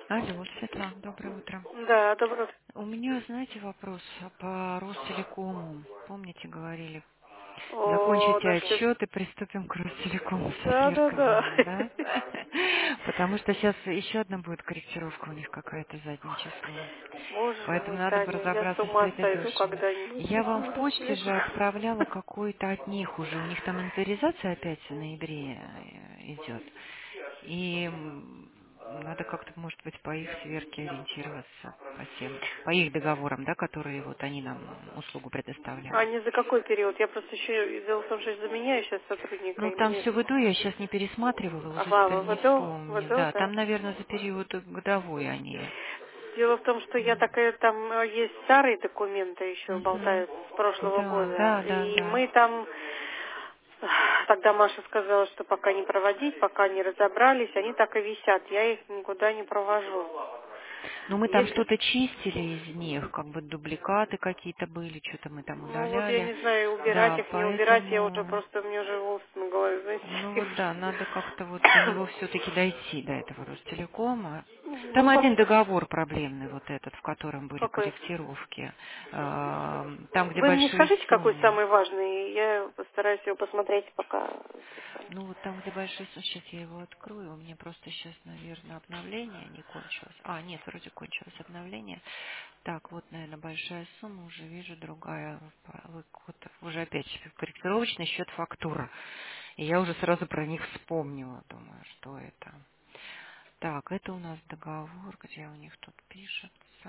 Алло, Светлана, доброе утро. Да, доброе. У меня, знаете, вопрос по Ростелекому. Помните, говорили, О, закончите дошли. отчет и приступим к Ростелекому со Да, да, да. сверками, да? Потому что сейчас еще одна будет корректировка у них какая-то задним числом. Боже Поэтому мой, надо бы Таня, я с разобраться с ума сойду предыдущими. когда-нибудь с Я вам этим в почте Ростелеком. же отправляла какой-то от них уже. У них там инвентаризация опять в ноябре идет. И надо как-то, может быть, по их сверке ориентироваться, по их договорам, да, которые вот они нам услугу А предоставляют. не за какой период? Я просто еще, дело в том, что я заменяю сейчас сотрудника, Ну, и там мне... все в ИДУ, я сейчас не пересматривала, уже Ага, теперь не вспомню. ВДО, Да, да. там, наверное, за период годовой они. Дело в том, что я такая, там есть старые документы еще Мгм. болтают с прошлого Да, года, да, да, и да. мы там, тогда Маша сказала, что пока не проводить, пока не разобрались, они так и висят, я их никуда не провожу. Ну, мы там Если, что-то чистили из них, как бы дубликаты какие-то были, что-то мы там ну вот я удаляли. не знаю, убирать Да, их, не убирать, я уже поэтому, просто, мне уже волосы на голове, ну знаете. вот да, надо как-то вот до него все-таки дойти, до этого Ростелекома. Там Ну, один договор проблемный вот этот, в котором были какой? корректировки. Там, где Вы мне большие скажите, какой суммы. самый важный, я постараюсь его посмотреть, пока... Ну вот там, где большой суммы, сейчас я его открою, у меня просто сейчас, наверное, обновление не кончилось. А, нет, вроде кончилось обновление. Так, вот, наверное, большая сумма, уже вижу другая. Вот уже опять корректировочный счет фактура. И я уже сразу про них вспомнила, думаю, что это. Так, это у нас договор, где у них тут пишется.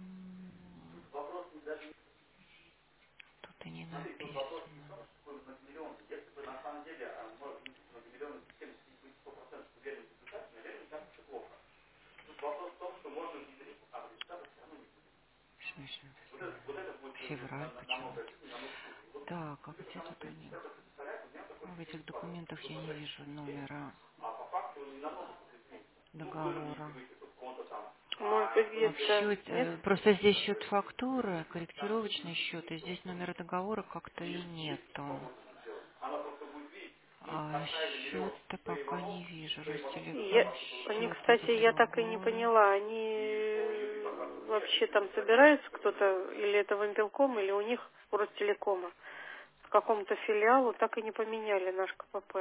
Тут и не написано. Что еще написано? Февраль почему-то. Так, а где тут у них? В этих документах я не вижу номера договора. Может быть, А в где-то... счете, Нет? просто здесь счет фактуры, корректировочный счет, и здесь номера договора как-то и нету. А счет-то пока не вижу. Ростелеком Они, счет кстати, это я так и не другой. поняла, они вообще там собираются кто-то, или это Вимпелком, или у них у Ростелекома к какому-то филиалу так и не поменяли наш КПП.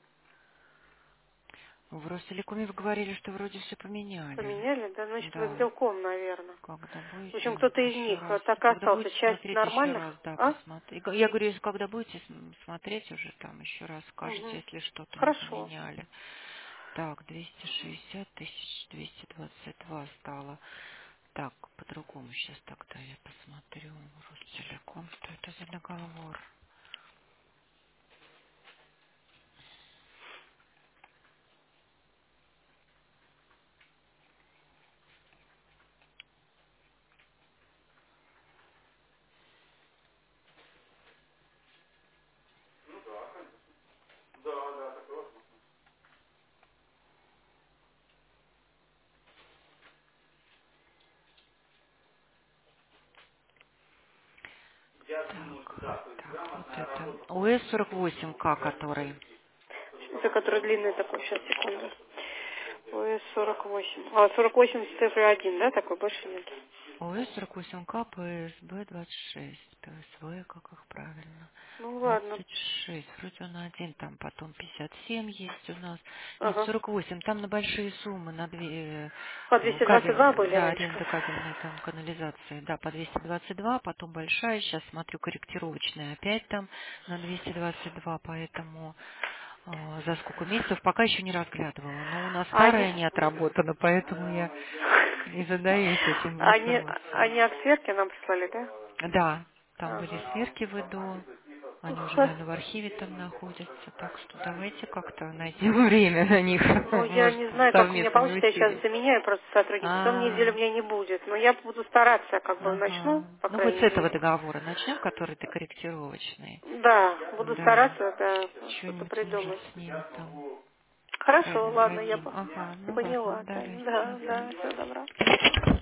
В Ростелекоме вы говорили, что вроде все поменяли. Поменяли, да, значит, Да. Вимпелком, наверное. Когда В общем, будете кто-то из еще них раз, так и когда остался. будете Часть смотреть еще нормальных, раз, да, а? посмотреть. Я говорю, если когда будете смотреть уже там еще раз, скажете, Угу. если что-то не Хорошо. поменяли. Так, 260 тысяч 222 стало. Так, по-другому сейчас тогда я посмотрю. Ростелеком, что это за договор? Так, вот это. УС-48К, который. Это который длинный такой, сейчас, секунду. ОС 48. А, 48 цифра 1, да, такой, больше нет. ОС-48К, ПСБ-26. ПСВ, как их правильно? Ну ладно. 26. Вроде он один, там потом 57 есть у нас. Нет, Ага. 48. Там на большие суммы, на две А 222 кабель, были да, раньше? аренда кабельной там канализации, да, по 222, потом большая, сейчас смотрю корректировочная опять там на 222, поэтому за сколько месяцев пока еще не разглядывала. Но у нас А они, старая не отработана, поэтому я и задаюсь этим вопросом. они от сверки нам прислали, да? Да, там были Ага. сверки в ИДО, они уже, Ха. наверное, в архиве там находятся, так что давайте как-то найдем время на них, Ну, я может, не знаю, как у меня совместными получится, я сейчас усилиями. заменяю просто сотрудника. Потом недели у А, меня не будет. Но я буду стараться, как бы начну, ага. по Ну вот с крайней этого мере. договора начнем, который ты корректировочный. Да, буду Да, стараться, да, что-то что-нибудь может придумать. с ним там Хорошо, ладно, я производим. Ага, ну ладно, поняла, Таня. давайте. Да, да, Мгм. всего добра.